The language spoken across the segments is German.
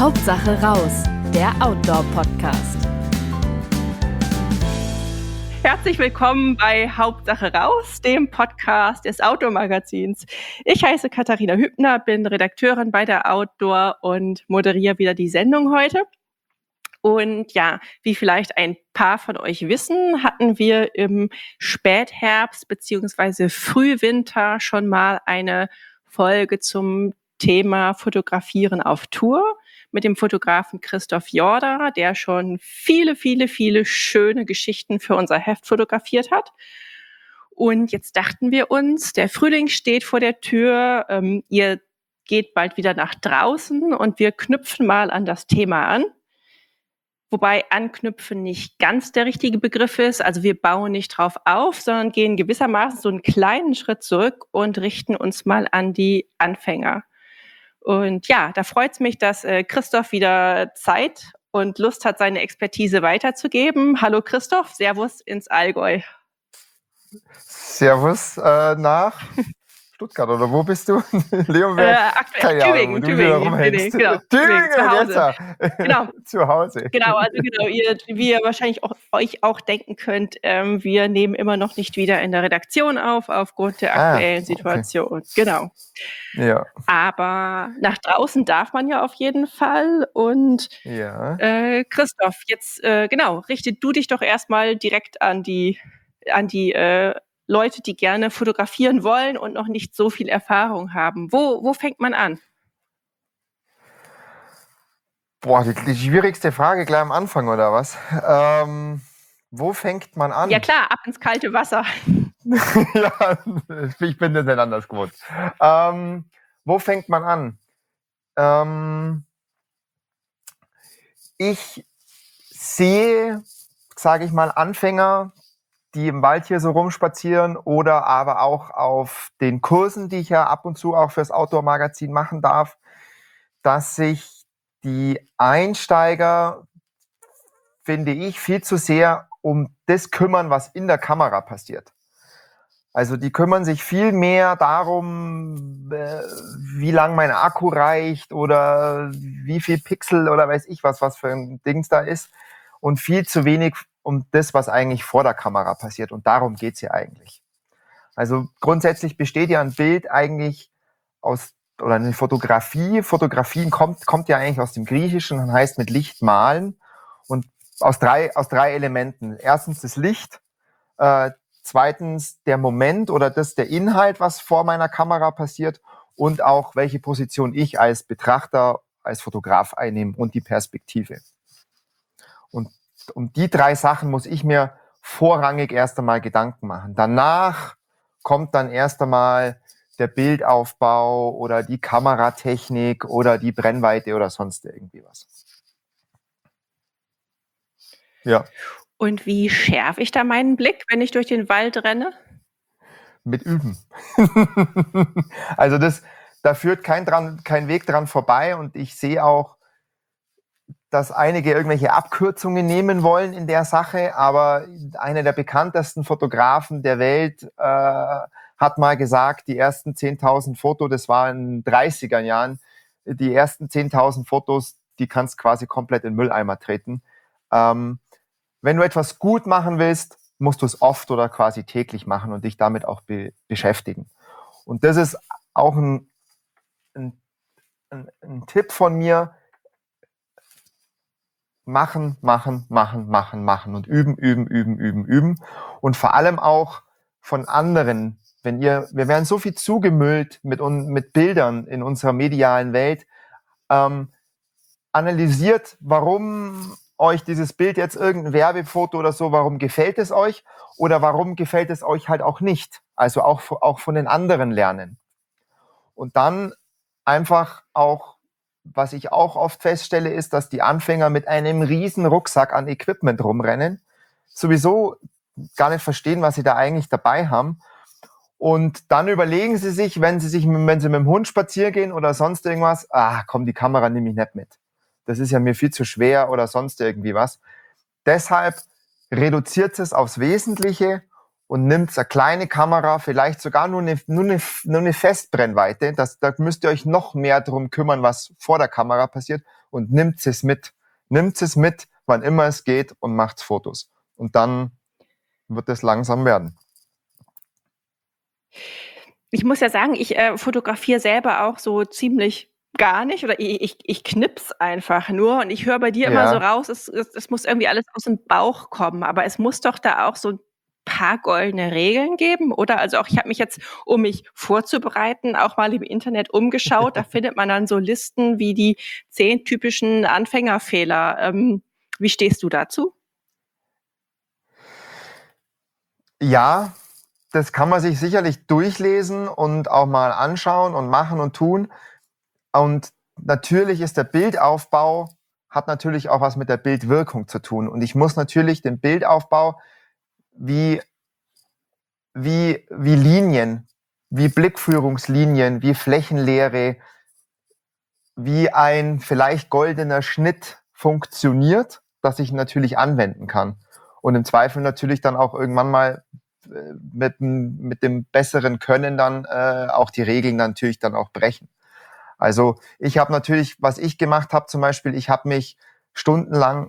Hauptsache raus, der Outdoor-Podcast. Herzlich willkommen bei Hauptsache raus, dem Podcast des Outdoor-Magazins. Ich heiße Katharina Hübner, bin Redakteurin bei der Outdoor und moderiere wieder die Sendung heute. Und ja, wie vielleicht ein paar von euch wissen, hatten wir im Spätherbst bzw. Frühwinter schon mal eine Folge zum Thema Fotografieren auf Tour mit dem Fotografen Christoph Jorda, der schon viele schöne Geschichten für unser Heft fotografiert hat. Und jetzt dachten wir uns, der Frühling steht vor der Tür, ihr geht bald wieder nach draußen und wir knüpfen mal an das Thema an. Wobei anknüpfen nicht ganz der richtige Begriff ist. Also wir bauen nicht drauf auf, sondern gehen gewissermaßen so einen kleinen Schritt zurück und richten uns mal an die Anfänger. Und ja, da freut es mich, dass Christoph wieder Zeit und Lust hat, seine Expertise weiterzugeben. Hallo Christoph, Servus ins Allgäu. Servus nach Stuttgart, oder wo bist du? Leonberg? Aktuell Tübingen. Genau. Tübingen, zu Hause. Genau. Zu Hause. Genau, also genau, wie ihr wahrscheinlich euch auch denken könnt, wir nehmen immer noch nicht wieder in der Redaktion aufgrund der aktuellen Situation. Genau. Ja. Aber nach draußen darf man ja auf jeden Fall. Und Christoph, jetzt richte du dich doch erstmal direkt an die Leute, die gerne fotografieren wollen und noch nicht so viel Erfahrung haben. Wo fängt man an? Boah, die schwierigste Frage gleich am Anfang, oder was? Wo fängt man an? Ja klar, ab ins kalte Wasser. Ja, ich bin das nicht anders gewohnt. Wo fängt man an? Ich sehe, sage ich mal, Anfänger, die im Wald hier so rumspazieren oder aber auch auf den Kursen, die ich ja ab und zu auch fürs Outdoor-Magazin machen darf, dass sich die Einsteiger, finde ich, viel zu sehr um das kümmern, was in der Kamera passiert. Also die kümmern sich viel mehr darum, wie lang mein Akku reicht oder wie viel Pixel oder weiß ich was für ein Dings da ist und viel zu wenig um das, was eigentlich vor der Kamera passiert. Und darum geht's ja eigentlich. Also grundsätzlich besteht ja ein Bild eigentlich oder eine Fotografie. Fotografien kommt ja eigentlich aus dem Griechischen und heißt mit Licht malen. Und aus drei Elementen. Erstens das Licht, zweitens der Moment oder der Inhalt, was vor meiner Kamera passiert und auch welche Position ich als Betrachter, als Fotograf einnehme und die Perspektive. Und um die drei Sachen muss ich mir vorrangig erst einmal Gedanken machen. Danach kommt dann erst einmal der Bildaufbau oder die Kameratechnik oder die Brennweite oder sonst irgendwie was. Ja. Und wie schärfe ich da meinen Blick, wenn ich durch den Wald renne? Mit Üben. Also da führt kein Weg dran vorbei und ich sehe auch, dass einige irgendwelche Abkürzungen nehmen wollen in der Sache, aber einer der bekanntesten Fotografen der Welt hat mal gesagt, die ersten 10.000 Fotos, das war in den 30er Jahren, die ersten 10.000 Fotos, die kannst quasi komplett in den Mülleimer treten. Wenn du etwas gut machen willst, musst du es oft oder quasi täglich machen und dich damit auch beschäftigen. Und das ist auch ein Tipp von mir: Machen und üben. Und vor allem auch von anderen. Wir werden so viel zugemüllt mit Bildern in unserer medialen Welt. Analysiert, warum euch dieses Bild jetzt irgendein Werbefoto oder so, warum gefällt es euch oder warum gefällt es euch halt auch nicht. Also auch von den anderen lernen. Und dann einfach auch, was ich auch oft feststelle, ist, dass die Anfänger mit einem riesen Rucksack an Equipment rumrennen, sowieso gar nicht verstehen, was sie da eigentlich dabei haben. Und dann überlegen sie sich, wenn sie mit dem Hund spazieren gehen oder sonst irgendwas, die Kamera nehme ich nicht mit. Das ist ja mir viel zu schwer oder sonst irgendwie was. Deshalb reduziert es aufs Wesentliche und nimmt eine kleine Kamera, vielleicht sogar nur eine Festbrennweite. Da müsst ihr euch noch mehr drum kümmern, was vor der Kamera passiert und nimmt es mit. Nimmt es mit, wann immer es geht und macht Fotos. Und dann wird es langsam werden. Ich muss ja sagen, ich fotografiere selber auch so ziemlich gar nicht oder ich knips einfach nur und ich höre bei dir immer so Ja. raus, es muss irgendwie alles aus dem Bauch kommen, aber es muss doch da auch so ein paar goldene Regeln geben, oder? Also auch ich habe mich jetzt, um mich vorzubereiten, auch mal im Internet umgeschaut. Da findet man dann so Listen wie die 10 typischen Anfängerfehler. Wie stehst du dazu? Ja, das kann man sich sicherlich durchlesen und auch mal anschauen und machen und tun. Und natürlich ist der Bildaufbau, hat natürlich auch was mit der Bildwirkung zu tun. Und ich muss natürlich den Bildaufbau wie Linien, wie Blickführungslinien, wie Flächenlehre, wie ein vielleicht goldener Schnitt funktioniert, dass ich natürlich anwenden kann. Und im Zweifel natürlich dann auch irgendwann mal mit dem besseren Können dann auch die Regeln natürlich dann auch brechen. Also ich habe natürlich, was ich gemacht habe zum Beispiel, ich habe mich stundenlang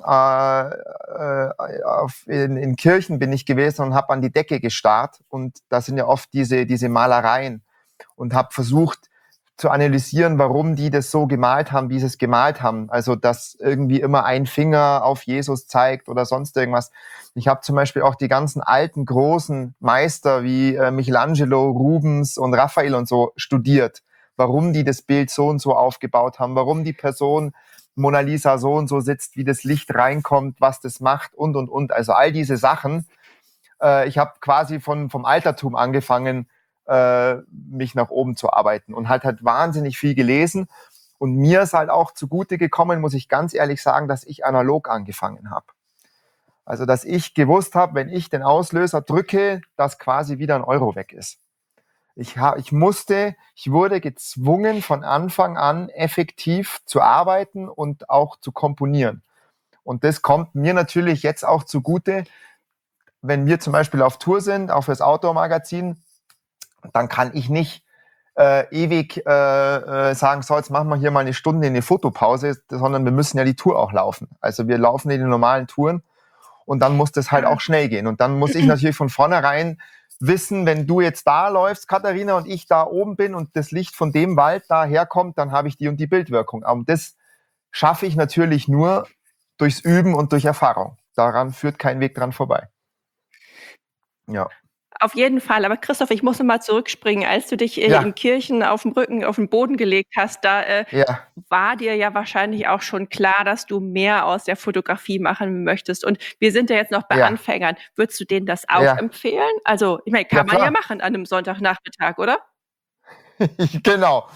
in Kirchen bin ich gewesen und habe an die Decke gestarrt und da sind ja oft diese Malereien und habe versucht zu analysieren, warum die das so gemalt haben, wie sie es gemalt haben. Also dass irgendwie immer ein Finger auf Jesus zeigt oder sonst irgendwas. Ich habe zum Beispiel auch die ganzen alten großen Meister wie Michelangelo, Rubens und Raphael und so studiert, warum die das Bild so und so aufgebaut haben, warum die Person Mona Lisa so und so sitzt, wie das Licht reinkommt, was das macht und. Also all diese Sachen. Ich habe quasi vom Altertum angefangen, mich nach oben zu arbeiten und halt wahnsinnig viel gelesen. Und mir ist halt auch zugute gekommen, muss ich ganz ehrlich sagen, dass ich analog angefangen habe. Also, dass ich gewusst habe, wenn ich den Auslöser drücke, dass quasi wieder ein Euro weg ist. Ich wurde gezwungen, von Anfang an effektiv zu arbeiten und auch zu komponieren. Und das kommt mir natürlich jetzt auch zugute, wenn wir zum Beispiel auf Tour sind, auch fürs Outdoor-Magazin, dann kann ich nicht ewig sagen, so, jetzt machen wir hier mal eine Stunde eine Fotopause, sondern wir müssen ja die Tour auch laufen. Also wir laufen in den normalen Touren und dann muss das halt auch schnell gehen. Und dann muss ich natürlich von vornherein wissen, wenn du jetzt da läufst, Katharina, und ich da oben bin und das Licht von dem Wald da herkommt, dann habe ich die und die Bildwirkung. Aber das schaffe ich natürlich nur durchs Üben und durch Erfahrung. Daran führt kein Weg dran vorbei. Ja. Auf jeden Fall. Aber Christoph, ich muss noch mal zurückspringen. Als du dich in Kirchen auf dem Rücken auf den Boden gelegt hast, da war dir ja wahrscheinlich auch schon klar, dass du mehr aus der Fotografie machen möchtest. Und wir sind ja jetzt noch bei Anfängern. Würdest du denen das auch empfehlen? Also, ich meine, kann man ja machen an einem Sonntagnachmittag, oder? Genau.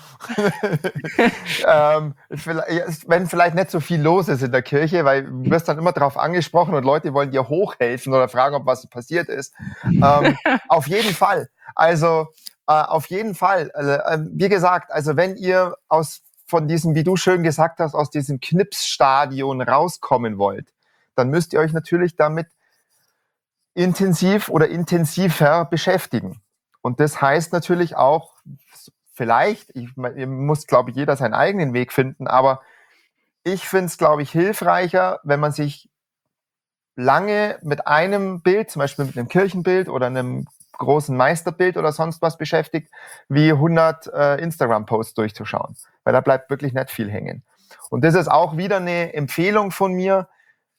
Wenn vielleicht nicht so viel los ist in der Kirche, weil du wirst dann immer darauf angesprochen und Leute wollen dir hochhelfen oder fragen, ob was passiert ist. Auf jeden Fall. Also auf jeden Fall. Wie gesagt, also wenn ihr von diesem, wie du schön gesagt hast, aus diesem Knipsstadion rauskommen wollt, dann müsst ihr euch natürlich damit intensiv oder intensiver beschäftigen. Und das heißt natürlich auch, vielleicht, muss, glaube ich, jeder seinen eigenen Weg finden, aber ich finde es, glaube ich, hilfreicher, wenn man sich lange mit einem Bild, zum Beispiel mit einem Kirchenbild oder einem großen Meisterbild oder sonst was beschäftigt, wie 100 Instagram-Posts durchzuschauen, weil da bleibt wirklich nicht viel hängen. Und das ist auch wieder eine Empfehlung von mir,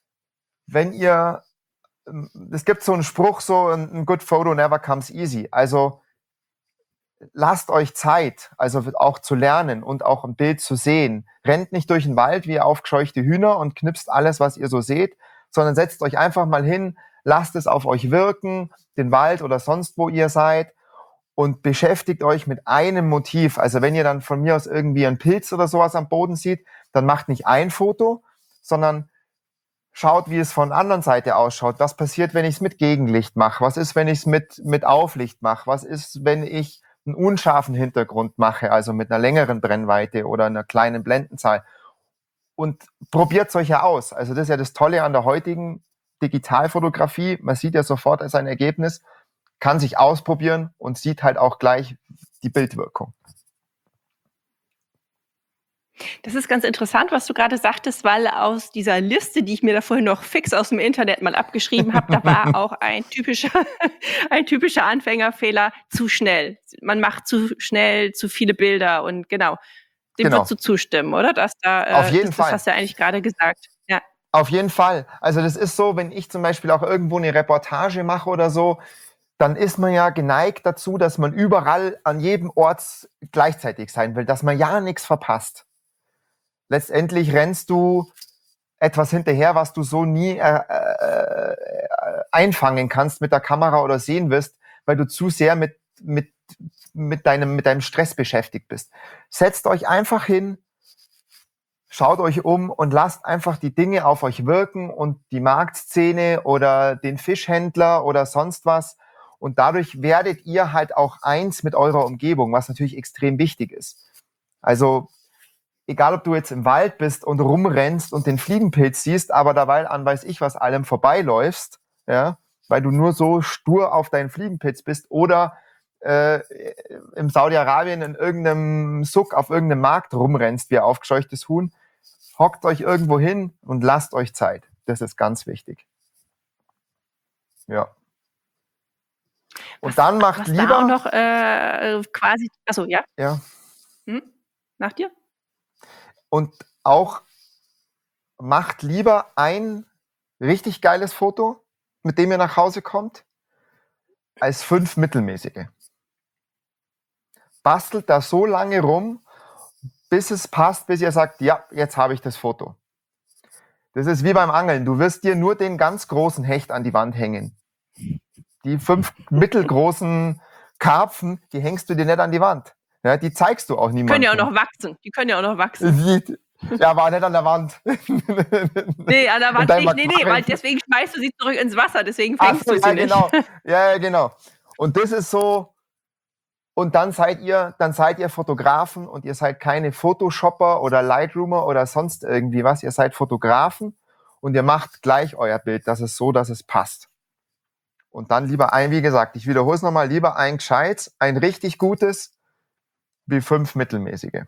es gibt so einen Spruch, so ein good photo never comes easy. Also lasst euch Zeit, also auch zu lernen und auch ein Bild zu sehen. Rennt nicht durch den Wald wie aufgescheuchte Hühner und knipst alles, was ihr so seht, sondern setzt euch einfach mal hin, lasst es auf euch wirken, den Wald oder sonst wo ihr seid und beschäftigt euch mit einem Motiv. Also wenn ihr dann von mir aus irgendwie einen Pilz oder sowas am Boden seht, dann macht nicht ein Foto, sondern schaut, wie es von der anderen Seite ausschaut. Was passiert, wenn ich es mit Gegenlicht mache? Was ist, wenn ich es mit Auflicht mache? Was ist, wenn ich einen unscharfen Hintergrund mache, also mit einer längeren Brennweite oder einer kleinen Blendenzahl? Und probiert euch ja aus. Also das ist ja das Tolle an der heutigen Digitalfotografie. Man sieht ja sofort sein Ergebnis, kann sich ausprobieren und sieht halt auch gleich die Bildwirkung. Das ist ganz interessant, was du gerade sagtest, weil aus dieser Liste, die ich mir da vorhin noch fix aus dem Internet mal abgeschrieben habe, da war auch ein typischer, ein typischer Anfängerfehler: zu schnell. Man macht zu schnell zu viele Bilder und genau. Dem Genau, würdest du zustimmen, oder? Dass auf da, jeden das Fall. hast du ja eigentlich gerade gesagt. Ja. Auf jeden Fall. Also das ist so, wenn ich zum Beispiel auch irgendwo eine Reportage mache oder so, dann ist man ja geneigt dazu, dass man überall an jedem Ort gleichzeitig sein will, dass man ja nichts verpasst. Letztendlich rennst du etwas hinterher, was du so nie einfangen kannst mit der Kamera oder sehen wirst, weil du zu sehr mit deinem Stress beschäftigt bist. Setzt euch einfach hin, schaut euch um und lasst einfach die Dinge auf euch wirken und die Marktszene oder den Fischhändler oder sonst was. Und dadurch werdet ihr halt auch eins mit eurer Umgebung, was natürlich extrem wichtig ist. Also egal, ob du jetzt im Wald bist und rumrennst und den Fliegenpilz siehst, aber dabei an weiß ich was allem vorbeiläufst, ja, weil du nur so stur auf deinen Fliegenpilz bist oder im Saudi-Arabien in irgendeinem Suck auf irgendeinem Markt rumrennst wie ein aufgescheuchtes Huhn, hockt euch irgendwo hin und lasst euch Zeit. Das ist ganz wichtig. Ja. Und dann macht Was da auch lieber, noch quasi, achso, ja, ja, nach dir? und auch macht lieber ein richtig geiles Foto, mit dem ihr nach Hause kommt, als 5 mittelmäßige. Bastelt da so lange rum, bis es passt, bis ihr sagt, ja, jetzt habe ich das Foto. Das ist wie beim Angeln. Du wirst dir nur den ganz großen Hecht an die Wand hängen. Die 5 mittelgroßen Karpfen, die hängst du dir nicht an die Wand. Ja, die zeigst du auch Die können niemandem. ja auch noch wachsen. Die können ja auch noch wachsen. Ja, aber nicht an der Wand. Nee, an der In Wand deinem nicht. Nee, weil Aquarium. deswegen schmeißt du sie zurück ins Wasser. Deswegen Ach fängst so, du sie ja, nicht. genau. Ja, genau. Und das ist so, und dann seid ihr Fotografen und ihr seid keine Photoshopper oder Lightroomer oder sonst irgendwie was. Ihr seid Fotografen und ihr macht gleich euer Bild, dass es passt. Und dann lieber wie gesagt, ich wiederhole es nochmal, lieber ein gescheites, ein richtig gutes, wie 5 mittelmäßige.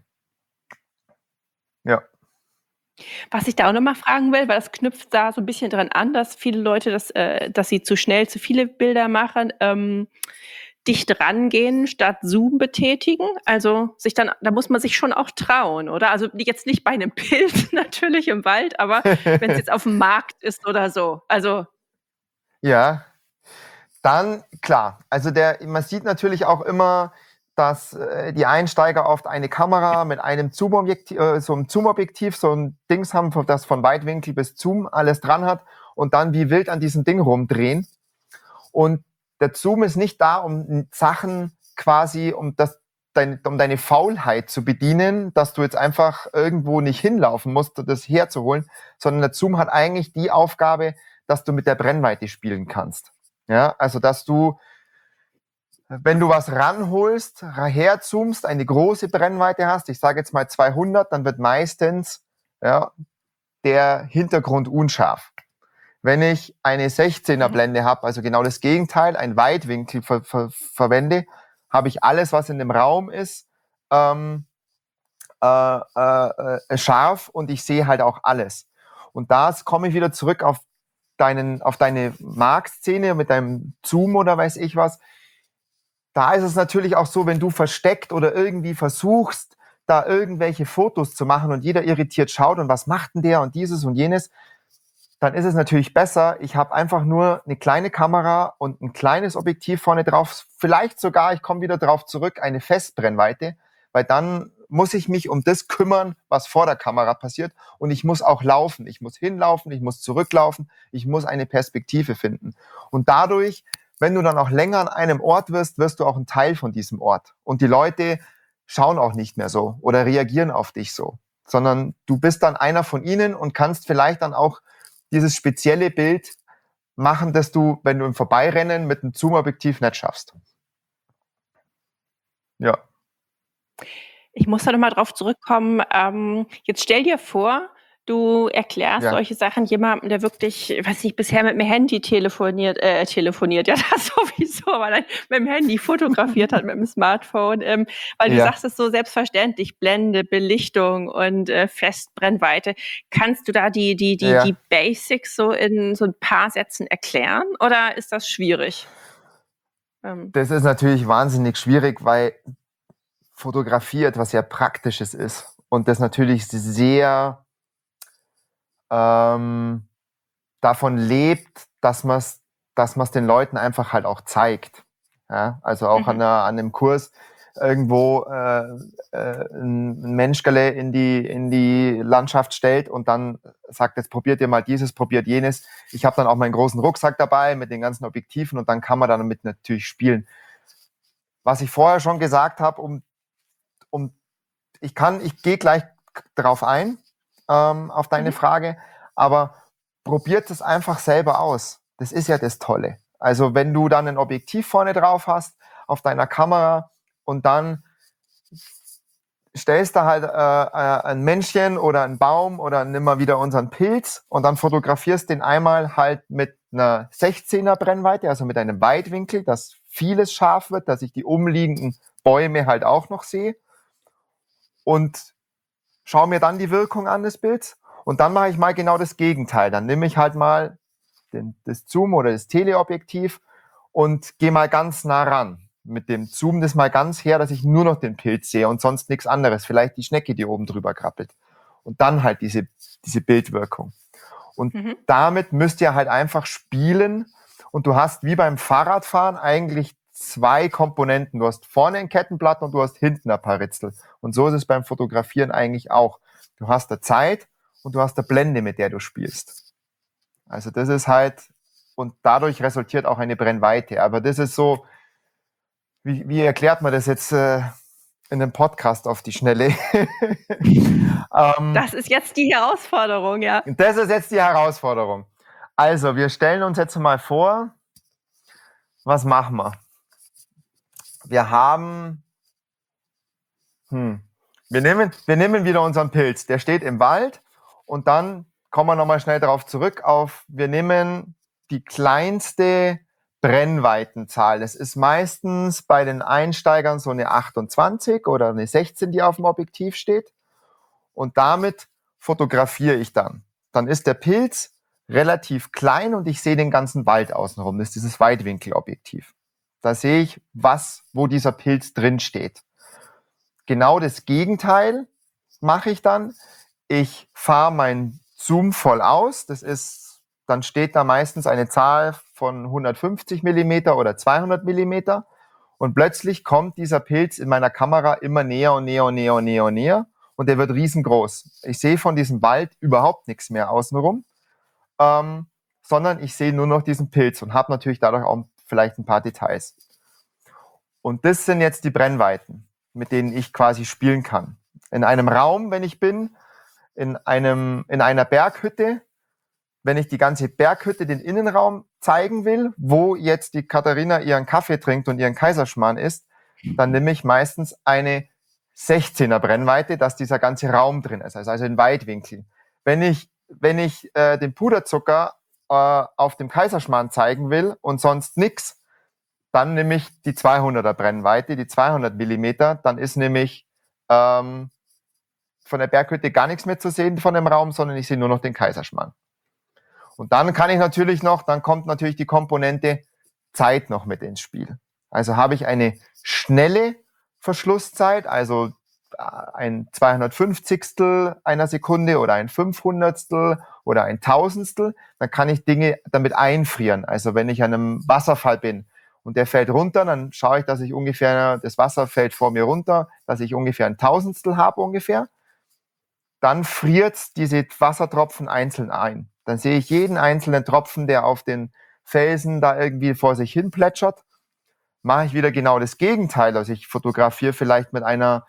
Ja. Was ich da auch noch mal fragen will, weil das knüpft da so ein bisschen dran an, dass viele Leute dass sie zu schnell zu viele Bilder machen, dicht rangehen statt Zoom betätigen. Also da muss man sich schon auch trauen, oder? Also jetzt nicht bei einem Bild natürlich im Wald, aber wenn es jetzt auf dem Markt ist oder so. Also Ja, dann klar. Also man sieht natürlich auch immer, dass die Einsteiger oft eine Kamera mit einem Zoom-Objektiv, so ein Zoom-Objektiv, so ein Dings haben, das von Weitwinkel bis Zoom alles dran hat und dann wie wild an diesem Ding rumdrehen. Und der Zoom ist nicht da, um Sachen quasi, um deine Faulheit zu bedienen, dass du jetzt einfach irgendwo nicht hinlaufen musst, das herzuholen, sondern der Zoom hat eigentlich die Aufgabe, dass du mit der Brennweite spielen kannst. Ja, also dass du, wenn du was ranholst, herzoomst, eine große Brennweite hast, ich sage jetzt mal 200, dann wird meistens der Hintergrund unscharf. Wenn ich eine 16er Blende habe, also genau das Gegenteil, ein Weitwinkel verwende, habe ich alles, was in dem Raum ist, scharf und ich sehe halt auch alles. Und da komme ich wieder zurück auf deine Marktszene mit deinem Zoom oder weiß ich was. Da ist es natürlich auch so, wenn du versteckt oder irgendwie versuchst, da irgendwelche Fotos zu machen und jeder irritiert schaut und was macht denn der und dieses und jenes, dann ist es natürlich besser, ich habe einfach nur eine kleine Kamera und ein kleines Objektiv vorne drauf, vielleicht sogar, ich komme wieder drauf zurück, eine Festbrennweite, weil dann muss ich mich um das kümmern, was vor der Kamera passiert und ich muss auch laufen, ich muss hinlaufen, ich muss zurücklaufen, ich muss eine Perspektive finden. Und dadurch, wenn du dann auch länger an einem Ort wirst du auch ein Teil von diesem Ort. Und die Leute schauen auch nicht mehr so oder reagieren auf dich so, sondern du bist dann einer von ihnen und kannst vielleicht dann auch dieses spezielle Bild machen, das du, wenn du im Vorbeirennen mit einem Zoom-Objektiv nicht schaffst. Ja. ich muss da noch mal drauf zurückkommen. Jetzt stell dir vor, du erklärst Ja, solche Sachen jemandem, der wirklich, weiß nicht, bisher mit dem Handy telefoniert, ja, das sowieso, aber dann mit dem Handy fotografiert hat, mit dem Smartphone, weil du ja. sagst es so selbstverständlich, Blende, Belichtung und Festbrennweite. Kannst du da die Ja, Basics so in so ein paar Sätzen erklären oder ist das schwierig? Ähm, das ist natürlich wahnsinnig schwierig, weil Fotografie etwas sehr Praktisches ist und das natürlich sehr ähm, davon lebt, dass man's den Leuten einfach halt auch zeigt. Ja? Also auch mhm, an einem Kurs irgendwo ein Menschgerle in die Landschaft stellt und dann sagt, jetzt probiert ihr mal dieses, probiert jenes. Ich habe dann auch meinen großen Rucksack dabei mit den ganzen Objektiven und dann kann man damit natürlich spielen. Was ich vorher schon gesagt habe, um ich gehe gleich drauf ein, auf deine mhm, Frage, aber probiert es einfach selber aus. Das ist ja das Tolle. Also wenn du dann ein Objektiv vorne drauf hast auf deiner Kamera und dann stellst du halt ein Männchen oder einen Baum oder nimm mal wieder unseren Pilz und dann fotografierst den einmal halt mit einer 16er Brennweite, also mit einem Weitwinkel, dass vieles scharf wird, dass ich die umliegenden Bäume halt auch noch sehe und schaue mir dann die Wirkung an des Bilds und dann mache ich mal genau das Gegenteil. Dann nehme ich halt mal das Zoom oder das Teleobjektiv und gehe mal ganz nah ran. Mit dem Zoom das mal ganz her, dass ich nur noch den Pilz sehe und sonst nichts anderes. Vielleicht die Schnecke, die oben drüber krabbelt. Und dann halt diese Bildwirkung. Und mhm. damit müsst ihr halt einfach spielen. Und du hast wie beim Fahrradfahren eigentlich zwei Komponenten. Du hast vorne ein Kettenblatt und du hast hinten ein paar Ritzel. Und so ist es beim Fotografieren eigentlich auch. Du hast eine Zeit und du hast eine Blende, mit der du spielst. Also das ist halt, und dadurch resultiert auch eine Brennweite. Aber das ist so, wie erklärt man das jetzt in einem Podcast auf die Schnelle? Das ist jetzt die Herausforderung, ja. Das ist jetzt die Herausforderung. Also, wir stellen uns jetzt mal vor, was machen wir? Wir haben, wir nehmen wieder unseren Pilz. Der steht im Wald und dann kommen wir nochmal schnell darauf zurück wir nehmen die kleinste Brennweitenzahl. Das ist meistens bei den Einsteigern so eine 28 oder eine 16, die auf dem Objektiv steht. Und damit fotografiere ich dann. Dann ist der Pilz relativ klein und ich sehe den ganzen Wald außenrum. Das ist dieses Weitwinkelobjektiv. Da sehe ich, wo dieser Pilz drin steht. Genau das Gegenteil mache ich dann. Ich fahre meinen Zoom voll aus. Dann steht da meistens eine Zahl von 150 Millimeter oder 200 Millimeter. Und plötzlich kommt dieser Pilz in meiner Kamera immer näher und näher und näher und näher und näher. Und der wird riesengroß. Ich sehe von diesem Wald überhaupt nichts mehr außenrum, sondern ich sehe nur noch diesen Pilz und habe natürlich dadurch auch vielleicht ein paar Details. Und das sind jetzt die Brennweiten, mit denen ich quasi spielen kann. In einem Raum, wenn ich bin, in einer Berghütte, wenn ich die ganze Berghütte, den Innenraum zeigen will, wo jetzt die Katharina ihren Kaffee trinkt und ihren Kaiserschmarrn isst, dann nehme ich meistens eine 16er Brennweite, dass dieser ganze Raum drin ist, also in Weitwinkel. Wenn ich den Puderzucker auf dem Kaiserschmarrn zeigen will und sonst nix, dann nehme ich die 200er Brennweite, die 200 Millimeter, dann ist nämlich von der Berghütte gar nichts mehr zu sehen von dem Raum, sondern ich sehe nur noch den Kaiserschmarrn. Und dann kommt natürlich die Komponente Zeit noch mit ins Spiel. Also habe ich eine schnelle Verschlusszeit, also ein 250stel einer Sekunde oder ein 500stel oder ein Tausendstel, dann kann ich Dinge damit einfrieren. Also wenn ich an einem Wasserfall bin und der fällt runter, dann schaue ich, dass ich das Wasser fällt vor mir runter, dass ich ungefähr ein Tausendstel habe ungefähr. Dann friert diese Wassertropfen einzeln ein. Dann sehe ich jeden einzelnen Tropfen, der auf den Felsen da irgendwie vor sich hin plätschert. Mache ich wieder genau das Gegenteil. Also ich fotografiere vielleicht mit einer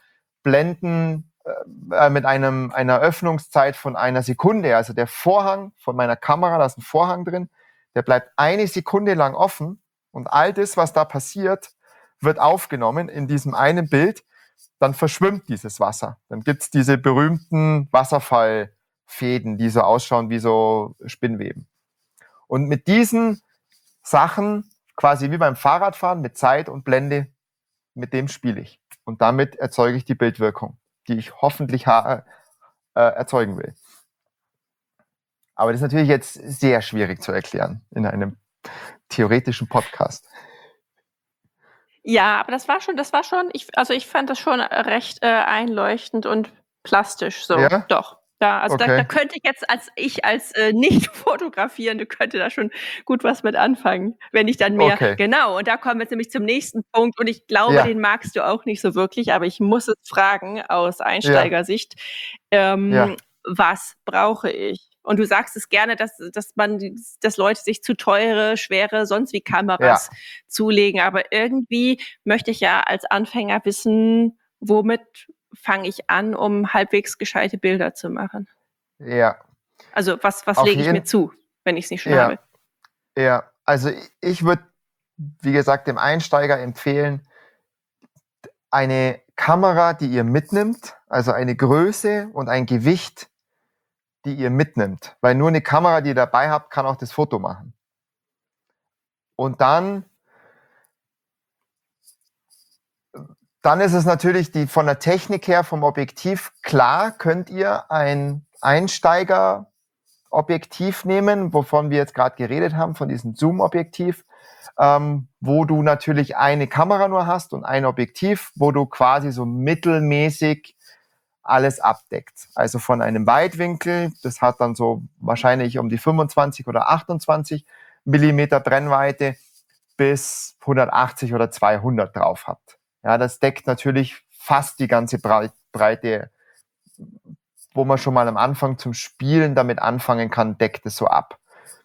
einer Öffnungszeit von einer Sekunde. Also der Vorhang von meiner Kamera, da ist ein Vorhang drin, der bleibt eine Sekunde lang offen und all das, was da passiert, wird aufgenommen in diesem einen Bild. Dann verschwimmt dieses Wasser. Dann gibt's diese berühmten Wasserfallfotos, Fäden, die so ausschauen wie so Spinnweben. Und mit diesen Sachen, quasi wie beim Fahrradfahren, mit Zeit und Blende, mit dem spiele ich. Und damit erzeuge ich die Bildwirkung, die ich hoffentlich erzeugen will. Aber das ist natürlich jetzt sehr schwierig zu erklären in einem theoretischen Podcast. Ja, aber das war schon, ich fand das schon recht einleuchtend und plastisch so. Ja? Doch. Da Okay. könnte ich jetzt als Nicht-Fotografierende könnte da schon gut was mit anfangen, wenn ich dann mehr, Okay. genau, und da kommen wir jetzt nämlich zum nächsten Punkt und ich glaube, Ja. den magst du auch nicht so wirklich, aber ich muss es fragen aus Einsteigersicht, Ja. was brauche ich? Und du sagst es gerne, dass Leute sich zu teure, schwere, sonst wie Kameras zulegen. Aber irgendwie möchte ich ja als Anfänger wissen, womit fange ich an, um halbwegs gescheite Bilder zu machen. Ja. Also was Auf lege ich jeden- mir zu, wenn ich es nicht schon habe? Ja, also ich würde, wie gesagt, dem Einsteiger empfehlen, eine Kamera, die ihr mitnimmt, also eine Größe und ein Gewicht, die ihr mitnimmt. Weil nur eine Kamera, die ihr dabei habt, kann auch das Foto machen. Und dann ist es natürlich von der Technik her, vom Objektiv, klar könnt ihr ein Einsteiger-Objektiv nehmen, wovon wir jetzt gerade geredet haben, von diesem Zoom-Objektiv, wo du natürlich eine Kamera nur hast und ein Objektiv, wo du quasi so mittelmäßig alles abdeckt. Also von einem Weitwinkel, das hat dann so wahrscheinlich um die 25 oder 28 Millimeter Brennweite, bis 180 oder 200 drauf habt. Ja, das deckt natürlich fast die ganze Breite, wo man schon mal am Anfang zum Spielen damit anfangen kann, deckt es so ab.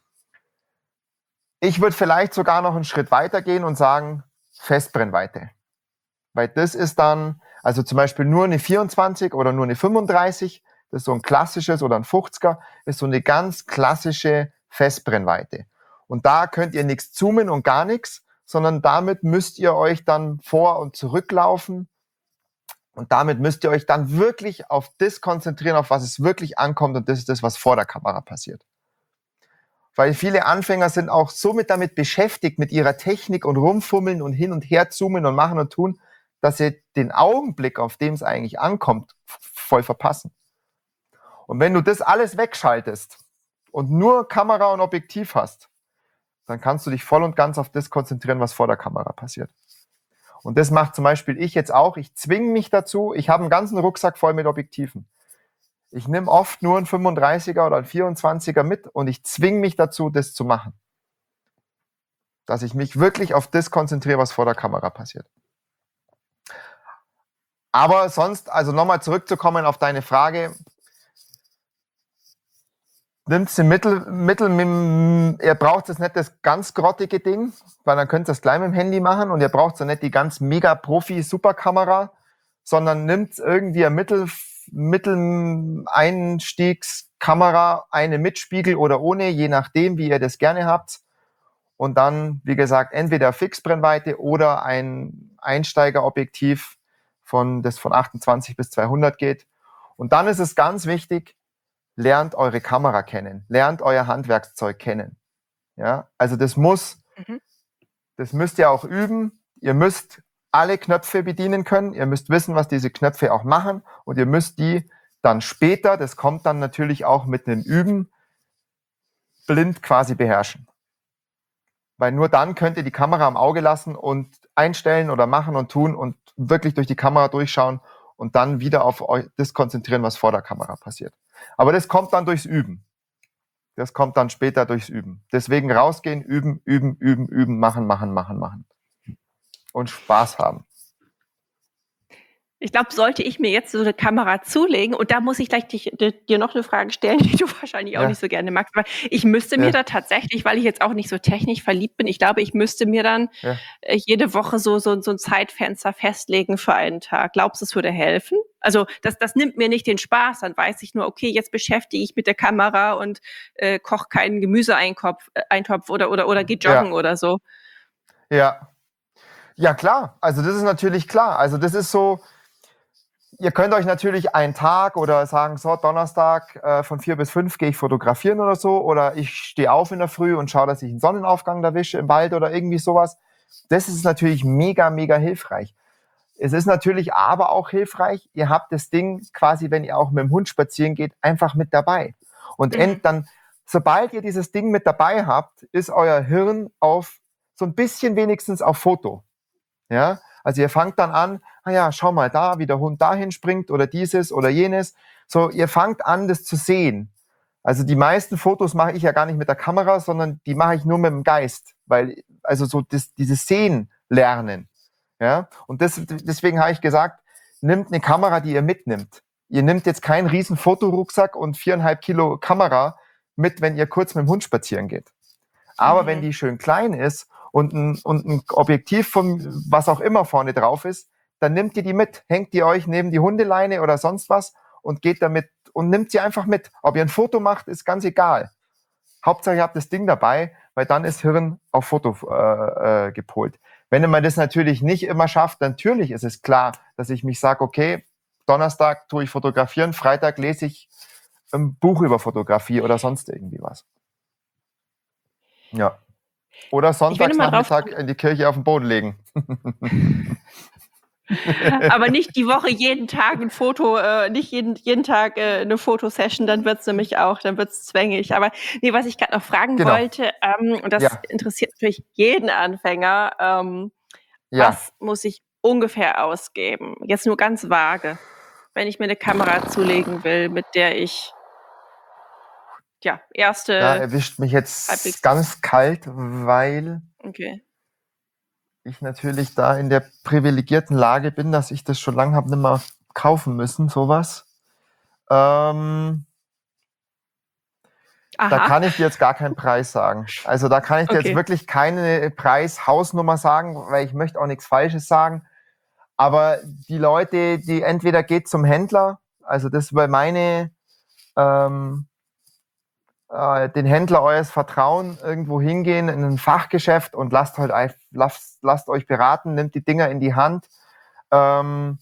Ich würde vielleicht sogar noch einen Schritt weiter gehen und sagen, Festbrennweite. Weil das ist dann, also zum Beispiel nur eine 24 oder nur eine 35, das ist so ein klassisches, oder ein 50er, ist so eine ganz klassische Festbrennweite. Und da könnt ihr nichts zoomen und gar nichts, sondern damit müsst ihr euch dann vor- und zurücklaufen. Und damit müsst ihr euch dann wirklich auf das konzentrieren, auf was es wirklich ankommt. Und das ist das, was vor der Kamera passiert. Weil viele Anfänger sind auch so damit beschäftigt, mit ihrer Technik und rumfummeln und hin und her zoomen und machen und tun, dass sie den Augenblick, auf dem es eigentlich ankommt, voll verpassen. Und wenn du das alles wegschaltest und nur Kamera und Objektiv hast, dann kannst du dich voll und ganz auf das konzentrieren, was vor der Kamera passiert. Und das macht zum Beispiel ich jetzt auch. Ich zwinge mich dazu, ich habe einen ganzen Rucksack voll mit Objektiven. Ich nehme oft nur einen 35er oder einen 24er mit und ich zwinge mich dazu, das zu machen. Dass ich mich wirklich auf das konzentriere, was vor der Kamera passiert. Aber sonst, also nochmal zurückzukommen auf deine Frage, nimmt ihr ihr braucht jetzt nicht das ganz grottige Ding, weil dann könnt ihr das gleich mit dem Handy machen und ihr braucht so nicht die ganz mega Profi-Superkamera, sondern nimmt irgendwie eine Mitteleinstiegskamera, eine mit Spiegel oder ohne, je nachdem, wie ihr das gerne habt. Und dann, wie gesagt, entweder Fixbrennweite oder ein Einsteigerobjektiv, das von 28 bis 200 geht. Und dann ist es ganz wichtig, lernt eure Kamera kennen, lernt euer Handwerkszeug kennen. Ja, also das müsst ihr auch üben. Ihr müsst alle Knöpfe bedienen können. Ihr müsst wissen, was diese Knöpfe auch machen. Und ihr müsst die dann später, das kommt dann natürlich auch mit dem Üben, blind quasi beherrschen. Weil nur dann könnt ihr die Kamera am Auge lassen und einstellen oder machen und tun und wirklich durch die Kamera durchschauen und dann wieder auf euch das konzentrieren, was vor der Kamera passiert. Aber das kommt dann durchs Üben. Das kommt dann später durchs Üben. Deswegen rausgehen, üben, machen. Und Spaß haben. Ich glaube, sollte ich mir jetzt so eine Kamera zulegen, und da muss ich gleich dir noch eine Frage stellen, die du wahrscheinlich auch nicht so gerne magst, weil ich müsste mir da tatsächlich, weil ich jetzt auch nicht so technisch verliebt bin, ich glaube, ich müsste mir dann jede Woche so ein Zeitfenster festlegen für einen Tag. Glaubst du, es würde helfen? Also das nimmt mir nicht den Spaß, dann weiß ich nur, okay, jetzt beschäftige ich mit der Kamera und koche keinen Gemüseeintopf oder gehe joggen oder so. Ja, klar. Also das ist natürlich klar. Also das ist so, ihr könnt euch natürlich einen Tag oder sagen, so Donnerstag von 4 bis 5 gehe ich fotografieren oder so. Oder ich stehe auf in der Früh und schaue, dass ich einen Sonnenaufgang erwische im Wald oder irgendwie sowas. Das ist natürlich mega, mega hilfreich. Es ist natürlich aber auch hilfreich, ihr habt das Ding quasi, wenn ihr auch mit dem Hund spazieren geht, einfach mit dabei. Und dann, sobald ihr dieses Ding mit dabei habt, ist euer Hirn auf so ein bisschen wenigstens auf Foto. Ja, also ihr fangt dann an, schau mal da, wie der Hund dahin springt oder dieses oder jenes. So, ihr fangt an, das zu sehen. Also die meisten Fotos mache ich ja gar nicht mit der Kamera, sondern die mache ich nur mit dem Geist, weil, also so dieses Sehen lernen. Ja, und deswegen habe ich gesagt, nimmt eine Kamera, die ihr mitnimmt. Ihr nehmt jetzt keinen riesen Fotorucksack und 4,5 Kilo Kamera mit, wenn ihr kurz mit dem Hund spazieren geht. Aber wenn die schön klein ist und ein Objektiv von was auch immer vorne drauf ist, dann nehmt ihr die mit, hängt die euch neben die Hundeleine oder sonst was und geht damit und nimmt sie einfach mit. Ob ihr ein Foto macht, ist ganz egal. Hauptsache, ihr habt das Ding dabei, weil dann ist Hirn auf Foto gepolt. Wenn man das natürlich nicht immer schafft, natürlich ist es klar, dass ich mich sage, okay, Donnerstag tue ich fotografieren, Freitag lese ich ein Buch über Fotografie oder sonst irgendwie was. Ja. Oder Sonntagsnachmittag in die Kirche auf den Boden legen. Aber nicht die Woche jeden Tag ein Foto, nicht jeden Tag eine Fotosession, dann wird's nämlich auch, dann wird's zwängig. Aber nee, was ich gerade noch fragen wollte, und das interessiert natürlich jeden Anfänger, was muss ich ungefähr ausgeben? Jetzt nur ganz vage, wenn ich mir eine Kamera zulegen will, mit der ich erste... Da erwischt mich jetzt ganz kalt, weil ich natürlich da in der privilegierten Lage bin, dass ich das schon lange habe nicht mehr kaufen müssen, sowas. Da kann ich dir jetzt gar keinen Preis sagen. Also da kann ich dir jetzt wirklich keine Hausnummer sagen, weil ich möchte auch nichts Falsches sagen. Aber die Leute, die entweder geht zum Händler, also das war meine... den Händler eures Vertrauen irgendwo hingehen in ein Fachgeschäft und lasst euch beraten, nehmt die Dinger in die Hand und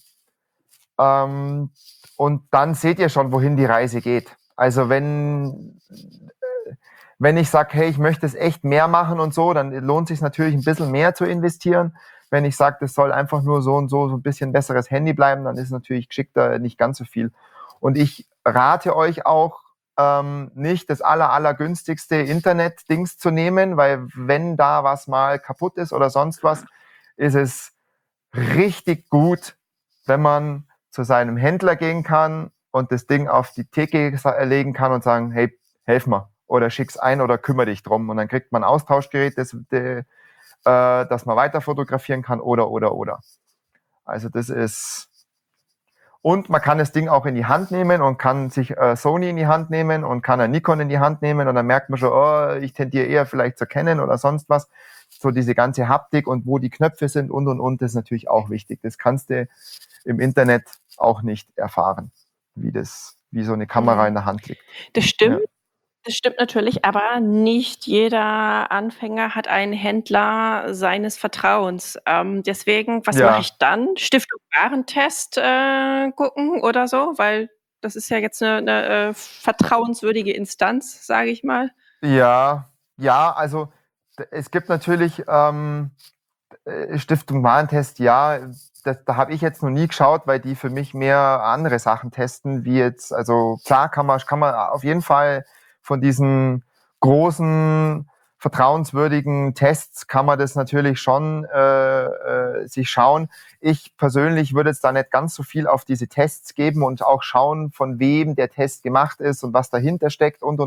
dann seht ihr schon, wohin die Reise geht. Also wenn ich sage, hey, ich möchte es echt mehr machen und so, dann lohnt es sich natürlich ein bisschen mehr zu investieren. Wenn ich sage, das soll einfach nur so und so ein bisschen besseres Handy bleiben, dann ist es natürlich geschickter nicht ganz so viel. Und ich rate euch auch, nicht das allergünstigste Internet-Dings zu nehmen, weil wenn da was mal kaputt ist oder sonst was, ist es richtig gut, wenn man zu seinem Händler gehen kann und das Ding auf die Theke legen kann und sagen, hey, helf mir oder schick's ein oder kümmere dich drum. Und dann kriegt man ein Austauschgerät, das man weiter fotografieren kann oder. Also das ist... Und man kann das Ding auch in die Hand nehmen und kann sich Sony in die Hand nehmen und kann ein Nikon in die Hand nehmen und dann merkt man schon, ich tendiere eher vielleicht zu Canon oder sonst was. So diese ganze Haptik und wo die Knöpfe sind und, das ist natürlich auch wichtig. Das kannst du im Internet auch nicht erfahren, wie so eine Kamera in der Hand liegt. Das stimmt. Ja. Das stimmt natürlich, aber nicht jeder Anfänger hat einen Händler seines Vertrauens. Deswegen, was mache ich dann? Stiftung Warentest gucken oder so? Weil das ist ja jetzt eine vertrauenswürdige Instanz, sage ich mal. Ja, also es gibt natürlich Stiftung Warentest, da habe ich jetzt noch nie geschaut, weil die für mich mehr andere Sachen testen, wie jetzt, also klar kann man auf jeden Fall von diesen großen, vertrauenswürdigen Tests kann man das natürlich schon sich schauen. Ich persönlich würde jetzt da nicht ganz so viel auf diese Tests geben und auch schauen, von wem der Test gemacht ist und was dahinter steckt und.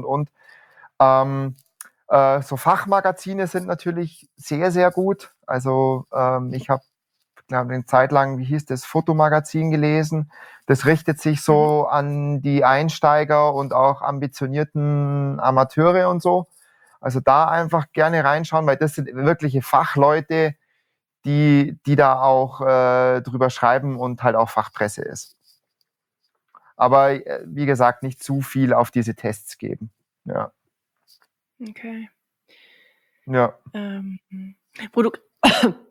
So Fachmagazine sind natürlich sehr, sehr gut. Also ich habe eine Zeit lang, wie hieß das, Fotomagazin gelesen. Das richtet sich so an die Einsteiger und auch ambitionierten Amateure und so. Also da einfach gerne reinschauen, weil das sind wirkliche Fachleute, die da auch drüber schreiben und halt auch Fachpresse ist. Aber wie gesagt, nicht zu viel auf diese Tests geben. Ja. Okay. Ja. Wo du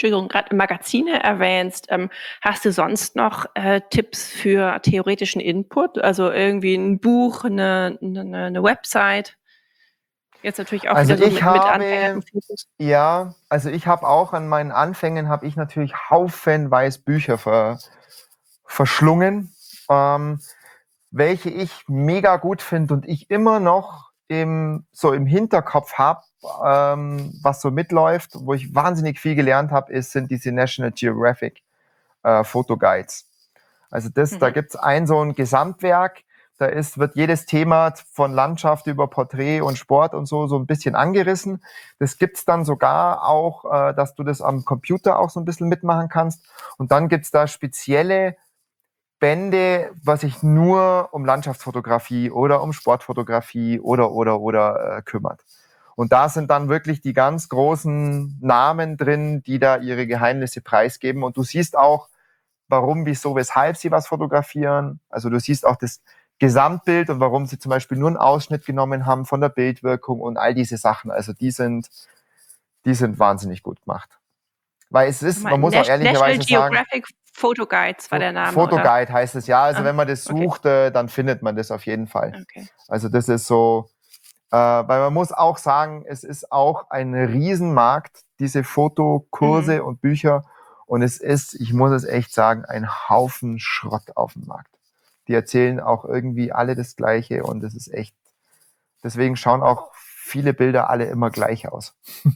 gerade Magazine erwähnst, hast du sonst noch Tipps für theoretischen Input? Also irgendwie ein Buch, eine Website? Jetzt natürlich auch Also wieder so ich mit habe, Anfängerfokus. ja, also ich habe auch an meinen Anfängen, habe ich natürlich haufenweise Bücher verschlungen, welche ich mega gut finde und ich immer noch so im Hinterkopf habe, was so mitläuft, wo ich wahnsinnig viel gelernt habe, sind diese National Geographic Fotoguides. Also da gibt's so ein Gesamtwerk, wird jedes Thema von Landschaft über Porträt und Sport und so ein bisschen angerissen. Das gibt's dann sogar auch, dass du das am Computer auch so ein bisschen mitmachen kannst. Und dann gibt's da spezielle Bände, was sich nur um Landschaftsfotografie oder um Sportfotografie oder kümmert. Und da sind dann wirklich die ganz großen Namen drin, die da ihre Geheimnisse preisgeben. Und du siehst auch, warum, wieso, weshalb sie was fotografieren. Also du siehst auch das Gesamtbild und warum sie zum Beispiel nur einen Ausschnitt genommen haben von der Bildwirkung und all diese Sachen. Also die sind wahnsinnig gut gemacht. Weil man muss auch National ehrlicherweise sagen, Geographic Photo Guides war der Name, oder? Fotoguide heißt es ja. Also Ah, wenn man das okay. sucht, dann findet man das auf jeden Fall. Okay. Also das ist so, weil man muss auch sagen, es ist auch ein Riesenmarkt, diese Fotokurse und Bücher. Und es ist, ich muss es echt sagen, ein Haufen Schrott auf dem Markt. Die erzählen auch irgendwie alle das Gleiche und es ist echt, deswegen schauen auch viele Bilder alle immer gleich aus.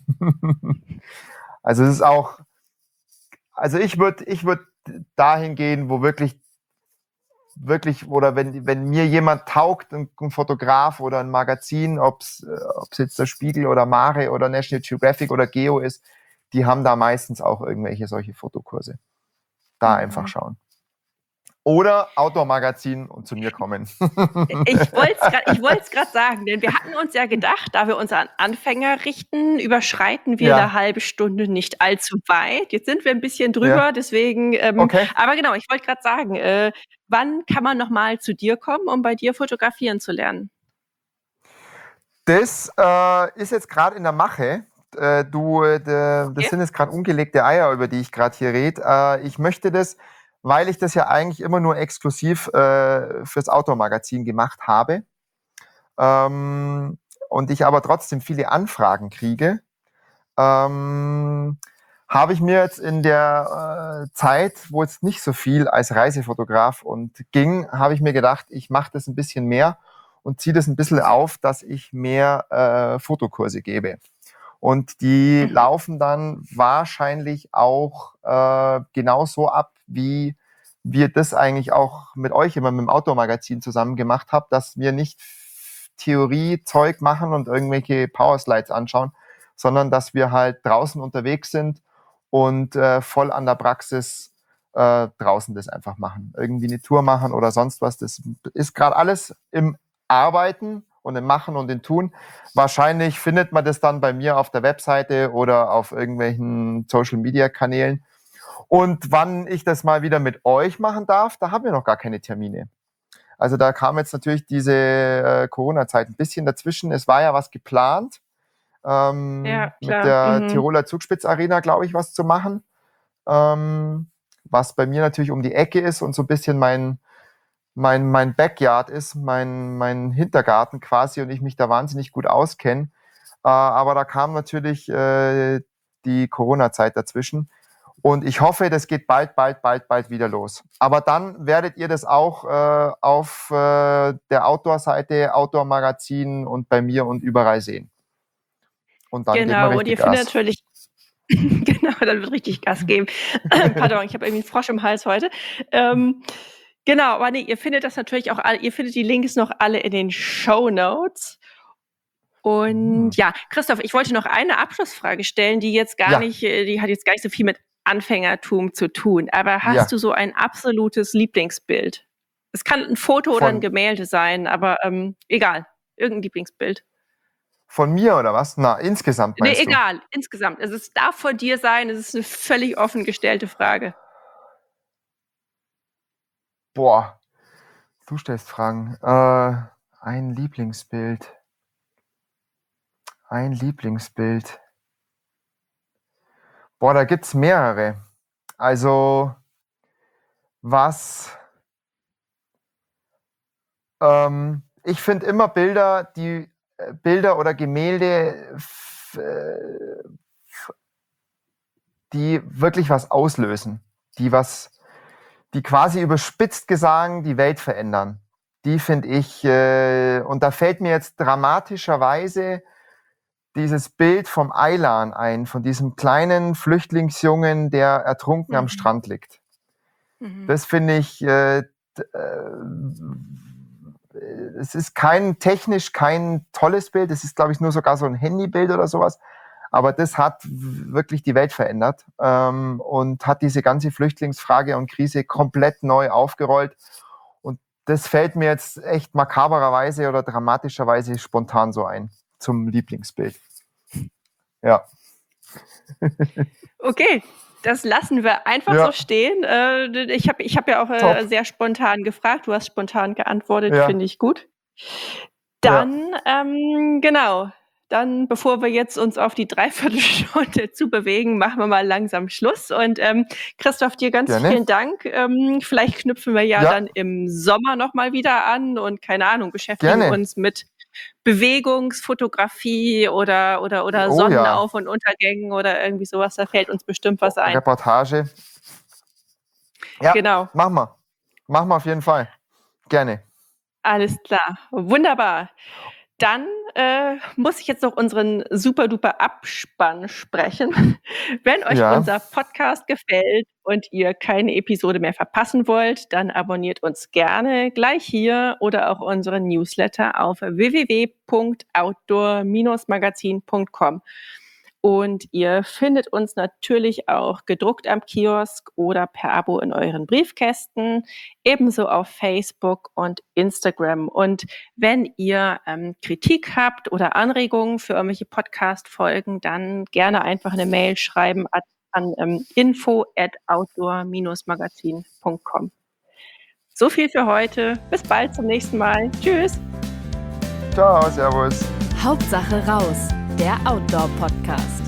Also es ist auch, also ich würd dahin gehen, wo wirklich, oder wenn mir jemand taugt, ein Fotograf oder ein Magazin, ob's jetzt der Spiegel oder Mare oder National Geographic oder Geo ist, die haben da meistens auch irgendwelche solche Fotokurse. Da einfach schauen. Oder Outdoor-Magazin und zu mir kommen. Ich wollte es gerade sagen, denn wir hatten uns ja gedacht, da wir uns an Anfänger richten, überschreiten wir eine halbe Stunde nicht allzu weit. Jetzt sind wir ein bisschen drüber, deswegen, Okay. aber genau, ich wollte gerade sagen, wann kann man nochmal zu dir kommen, um bei dir fotografieren zu lernen? Das ist jetzt gerade in der Mache. Das sind jetzt gerade ungelegte Eier, über die ich gerade hier rede. Ich möchte das, weil ich das ja eigentlich immer nur exklusiv fürs Outdoor-Magazin gemacht habe und ich aber trotzdem viele Anfragen kriege, habe ich mir jetzt in der Zeit, wo jetzt nicht so viel als Reisefotograf habe ich mir gedacht, ich mache das ein bisschen mehr und ziehe das ein bisschen auf, dass ich mehr Fotokurse gebe. Und die laufen dann wahrscheinlich auch genauso ab, wie wir das eigentlich auch mit euch immer mit dem Outdoor-Magazin zusammen gemacht haben, dass wir nicht Theorie-Zeug machen und irgendwelche Powerslides anschauen, sondern dass wir halt draußen unterwegs sind und voll an der Praxis draußen das einfach machen. Irgendwie eine Tour machen oder sonst was. Das ist gerade alles im Arbeiten und im Machen und im Tun. Wahrscheinlich findet man das dann bei mir auf der Webseite oder auf irgendwelchen Social-Media-Kanälen. Und wann ich das mal wieder mit euch machen darf, da haben wir noch gar keine Termine. Also da kam jetzt natürlich diese Corona-Zeit ein bisschen dazwischen. Es war ja was geplant, mit der Tiroler Zugspitz-Arena, glaube ich, was zu machen. Was bei mir natürlich um die Ecke ist und so ein bisschen mein Backyard ist, mein Hintergarten quasi und ich mich da wahnsinnig gut auskenne. Aber da kam natürlich die Corona-Zeit dazwischen. Und ich hoffe, das geht bald wieder los. Aber dann werdet ihr das auch auf der Outdoor-Seite, Outdoor-Magazin und bei mir und überall sehen. Und dann geben wir Genau, und ihr richtig findet Gas. natürlich, genau, dann wird richtig Gas geben. Pardon, ich habe irgendwie einen Frosch im Hals heute. Genau, aber nee, ihr findet das natürlich auch ihr findet die Links noch alle in den Shownotes. Und ja, Christoph, ich wollte noch eine Abschlussfrage stellen, die hat jetzt gar nicht so viel mit Anfängertum zu tun. Aber hast du so ein absolutes Lieblingsbild? Es kann ein Foto oder ein Gemälde sein, aber egal, irgendein Lieblingsbild. Von mir oder was? Na, insgesamt meinst du? Nee, egal, insgesamt. Also es darf von dir sein, es ist eine völlig offen gestellte Frage. Boah, du stellst Fragen. Ein Lieblingsbild. Boah, da gibt's mehrere. Also ich finde immer Bilder oder Gemälde, die wirklich was auslösen, die quasi überspitzt gesagt die Welt verändern. Die finde ich, und da fällt mir jetzt dramatischerweise dieses Bild vom Aylan ein, von diesem kleinen Flüchtlingsjungen, der ertrunken am Strand liegt. Das finde ich, es ist technisch kein tolles Bild, es ist, glaube ich, nur sogar so ein Handybild oder sowas, aber das hat wirklich die Welt verändert und hat diese ganze Flüchtlingsfrage und Krise komplett neu aufgerollt. Und das fällt mir jetzt echt makabererweise oder dramatischerweise spontan so ein zum Lieblingsbild. Ja. Okay, das lassen wir einfach so stehen. Ich hab ja auch sehr spontan gefragt. Du hast spontan geantwortet, finde ich gut. Dann, genau. Dann, bevor wir jetzt uns auf die Dreiviertelstunde zubewegen, machen wir mal langsam Schluss. Und Christoph, dir ganz vielen Dank. Vielleicht knüpfen wir dann im Sommer nochmal wieder an und keine Ahnung, beschäftigen uns mit Bewegungsfotografie oder Sonnenauf- und Untergängen oder irgendwie sowas. Da fällt uns bestimmt was ein. Reportage. Ja, genau. Machen wir auf jeden Fall. Gerne. Alles klar. Wunderbar. Dann muss ich jetzt noch unseren super-duper Abspann sprechen. Wenn euch unser Podcast gefällt und ihr keine Episode mehr verpassen wollt, dann abonniert uns gerne gleich hier oder auch unseren Newsletter auf www.outdoor-magazin.com. Und ihr findet uns natürlich auch gedruckt am Kiosk oder per Abo in euren Briefkästen, ebenso auf Facebook und Instagram. Und wenn ihr Kritik habt oder Anregungen für irgendwelche Podcast-Folgen, dann gerne einfach eine Mail schreiben an info@outdoor-magazin.com. So viel für heute. Bis bald zum nächsten Mal. Tschüss. Ciao, servus. Hauptsache raus, der Outdoor-Podcast.